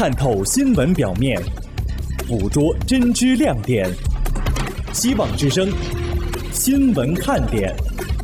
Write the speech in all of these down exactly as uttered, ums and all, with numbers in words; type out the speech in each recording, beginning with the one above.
探透新闻表面，捕捉真知亮点。希望之声，新闻看点。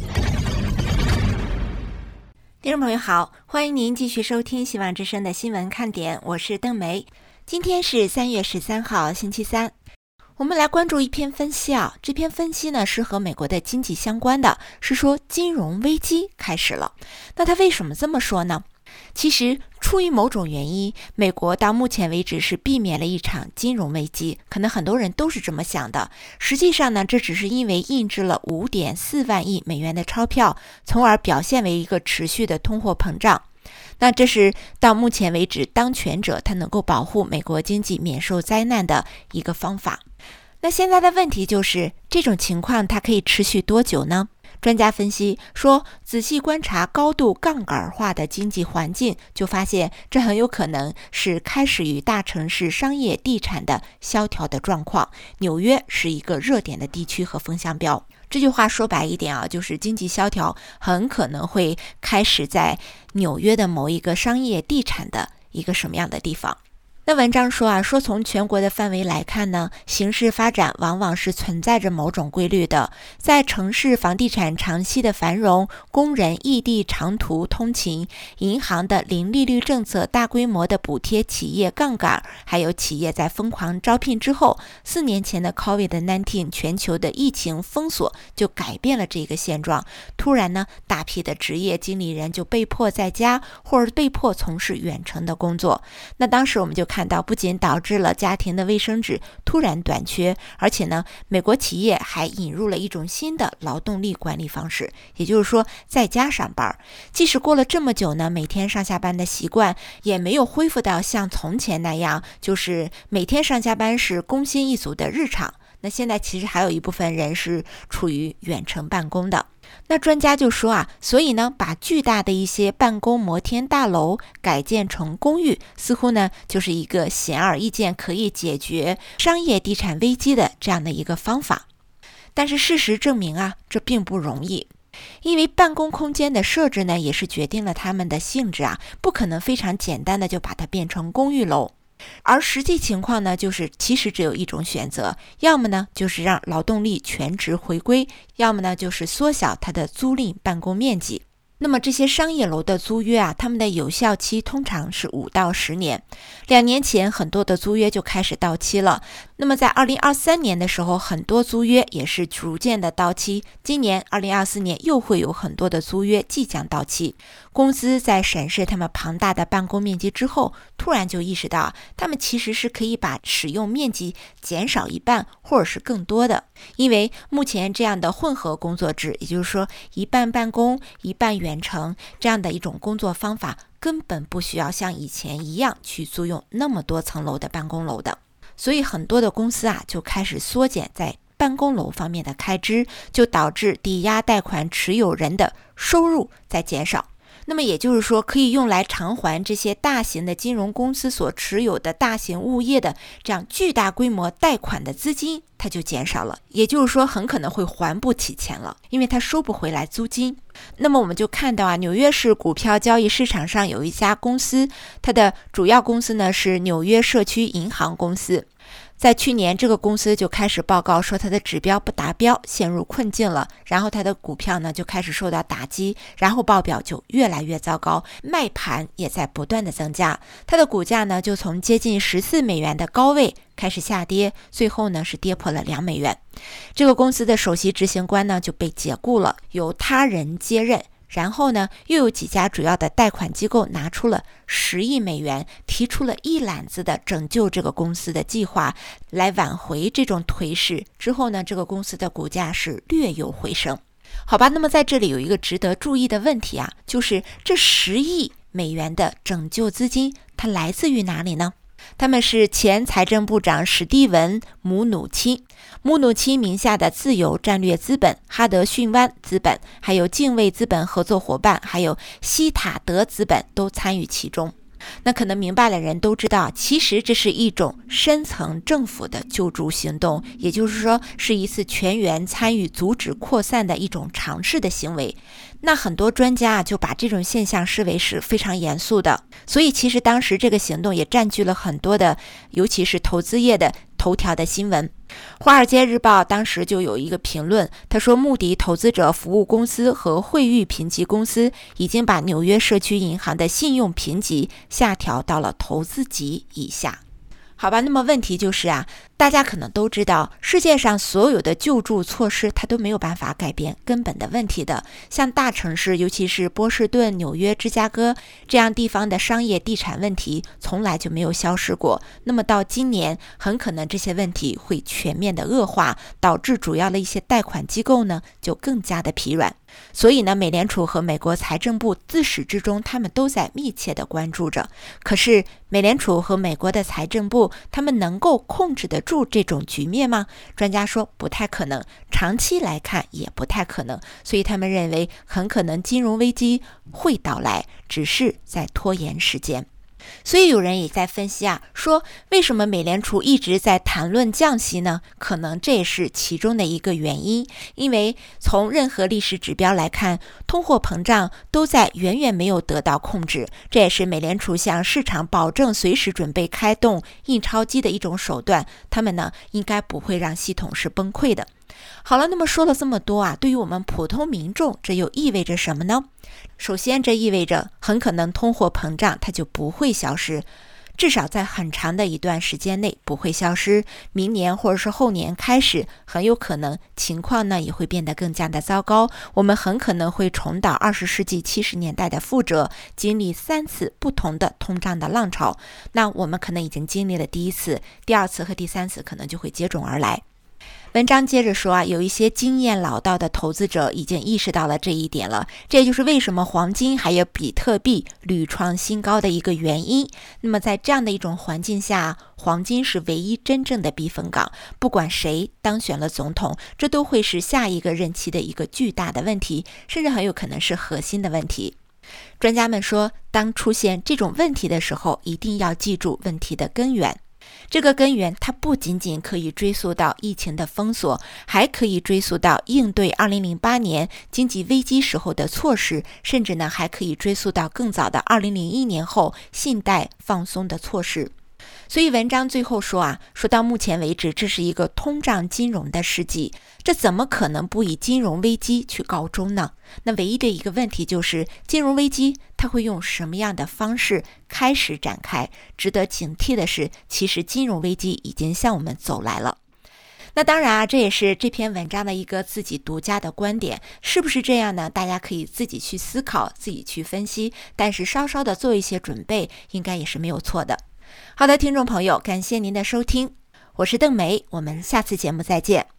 听众朋友好，欢迎您继续收听希望之声的新闻看点，我是邓梅。今天是三月十三号，星期三。我们来关注一篇分析啊，这篇分析呢是和美国的经济相关的，是说金融危机开始了。那他为什么这么说呢？其实出于某种原因，美国到目前为止是避免了一场金融危机，可能很多人都是这么想的。实际上呢，这只是因为印制了 五点四万亿美元的钞票，从而表现为一个持续的通货膨胀。那这是到目前为止当权者他能够保护美国经济免受灾难的一个方法。那现在的问题就是这种情况它可以持续多久呢？专家分析说，仔细观察高度杠杆化的经济环境，就发现这很有可能是开始于大城市商业地产的萧条的状况。纽约是一个热点的地区和风向标。这句话说白一点啊，就是经济萧条很可能会开始在纽约的某一个商业地产的一个什么样的地方。那文章说啊，说从全国的范围来看呢，形势发展往往是存在着某种规律的。在城市房地产长期的繁荣，工人异地长途通勤，银行的零利率政策大规模的补贴企业杠杆，还有企业在疯狂招聘之后，四年前的 COVID 十九 全球的疫情封锁就改变了这个现状。突然呢，大批的职业经理人就被迫在家或者被迫从事远程的工作。那当时我们就看看到不仅导致了家庭的卫生纸突然短缺，而且呢，美国企业还引入了一种新的劳动力管理方式，也就是说在家上班。即使过了这么久呢，每天上下班的习惯也没有恢复到像从前那样，就是每天上下班是工薪一族的日常。那现在其实还有一部分人是处于远程办公的。那专家就说啊，所以呢，把巨大的一些办公摩天大楼改建成公寓，似乎呢就是一个显而易见可以解决商业地产危机的这样的一个方法。但是事实证明啊，这并不容易。因为办公空间的设置呢，也是决定了它们的性质啊，不可能非常简单的就把它变成公寓楼。而实际情况呢，就是其实只有一种选择，要么呢就是让劳动力全职回归，要么呢就是缩小它的租赁办公面积。那么这些商业楼的租约啊，他们的有效期通常是五到十年。两年前很多的租约就开始到期了。那么在二零二三年的时候，很多租约也是逐渐的到期。今年二零二四年又会有很多的租约即将到期。公司在审视他们庞大的办公面积之后，突然就意识到，他们其实是可以把使用面积减少一半，或者是更多的。因为目前这样的混合工作制，也就是说一半办公，一半远程，这样的一种工作方法，根本不需要像以前一样去租用那么多层楼的办公楼的。所以很多的公司啊，就开始缩减在办公楼方面的开支，就导致抵押贷款持有人的收入在减少。那么也就是说，可以用来偿还这些大型的金融公司所持有的大型物业的这样巨大规模贷款的资金，它就减少了。也就是说，很可能会还不起钱了，因为它收不回来租金。那么我们就看到啊，纽约市股票交易市场上有一家公司，它的主要公司呢是纽约社区银行公司。在去年，这个公司就开始报告说它的指标不达标，陷入困境了，然后它的股票呢就开始受到打击，然后报表就越来越糟糕，卖盘也在不断的增加，它的股价呢就从接近十四美元的高位开始下跌，最后呢是跌破了两美元。这个公司的首席执行官呢就被解雇了，由他人接任。然后呢，又有几家主要的贷款机构拿出了十亿美元，提出了一揽子的拯救这个公司的计划，来挽回这种颓势。之后呢，这个公司的股价是略有回升。好吧，那么在这里有一个值得注意的问题啊，就是这十亿美元的拯救资金，它来自于哪里呢？他们是前财政部长史蒂文·姆努钦，姆努钦名下的自由战略资本、哈德逊湾资本，还有敬畏资本合作伙伴，还有西塔德资本都参与其中。 那可能明白的人都知道，其实这是一种深层政府的救助行动，也就是说是一次全员参与阻止扩散的一种尝试的行为。那很多专家就把这种现象视为是非常严肃的，所以其实当时这个行动也占据了很多的，尤其是投资业的头条的新闻。华尔街日报当时就有一个评论，他说穆迪投资者服务公司和惠誉评级公司已经把纽约社区银行的信用评级下调到了投资级以下。好吧，那么问题就是啊，大家可能都知道，世界上所有的救助措施它都没有办法改变根本的问题的。像大城市，尤其是波士顿、纽约、芝加哥这样地方的商业地产问题从来就没有消失过。那么到今年，很可能这些问题会全面的恶化，导致主要的一些贷款机构呢就更加的疲软。所以呢，美联储和美国财政部自始至终他们都在密切的关注着。可是美联储和美国的财政部他们能够控制得住这种局面吗？专家说不太可能，长期来看也不太可能。所以他们认为很可能金融危机会到来，只是在拖延时间。所以有人也在分析啊，说为什么美联储一直在谈论降息呢？可能这也是其中的一个原因。因为从任何历史指标来看，通货膨胀都在远远没有得到控制，这也是美联储向市场保证随时准备开动印钞机的一种手段。他们呢，应该不会让系统是崩溃的。好了，那么说了这么多啊，对于我们普通民众，这又意味着什么呢？首先，这意味着很可能通货膨胀它就不会消失，至少在很长的一段时间内不会消失。明年或者是后年开始，很有可能情况呢也会变得更加的糟糕。我们很可能会重蹈二十世纪七十年代的覆辙，经历三次不同的通胀的浪潮。那我们可能已经经历了第一次，第二次和第三次可能就会接踵而来。文章接着说啊，有一些经验老道的投资者已经意识到了这一点了，这也就是为什么黄金还有比特币屡创新高的一个原因。那么在这样的一种环境下，黄金是唯一真正的避风港，不管谁当选了总统，这都会是下一个任期的一个巨大的问题，甚至很有可能是核心的问题。专家们说，当出现这种问题的时候，一定要记住问题的根源。这个根源它不仅仅可以追溯到疫情的封锁，还可以追溯到应对二零零八年经济危机时候的措施，甚至呢还可以追溯到更早的二零零一年后信贷放松的措施。所以文章最后说啊，说到目前为止，这是一个通胀金融的世纪，这怎么可能不以金融危机去告终呢？那唯一的一个问题就是，金融危机它会用什么样的方式开始展开？值得警惕的是，其实金融危机已经向我们走来了。那当然啊，这也是这篇文章的一个自己独家的观点，是不是这样呢？大家可以自己去思考，自己去分析，但是稍稍的做一些准备，应该也是没有错的。好的，听众朋友，感谢您的收听，我是邓梅，我们下次节目再见。